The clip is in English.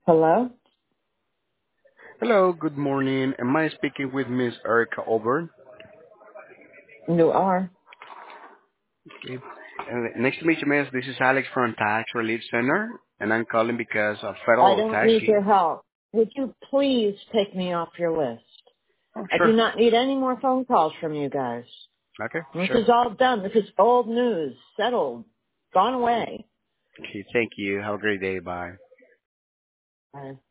Hello? Hello, good morning. Am I speaking with Miss Erica Auburn? You are. Okay. Nice to meet you, Miss. This is Alex from Tax Relief Center, and I'm calling because of I federal don't tax need your lien. help. Would you please take me off your list? Oh, I do sure. not need any more phone calls from you guys. Okay, This sure. is all done. This is old news. Settled. Gone away. Okay, thank you. Have a great day. Bye. Bye.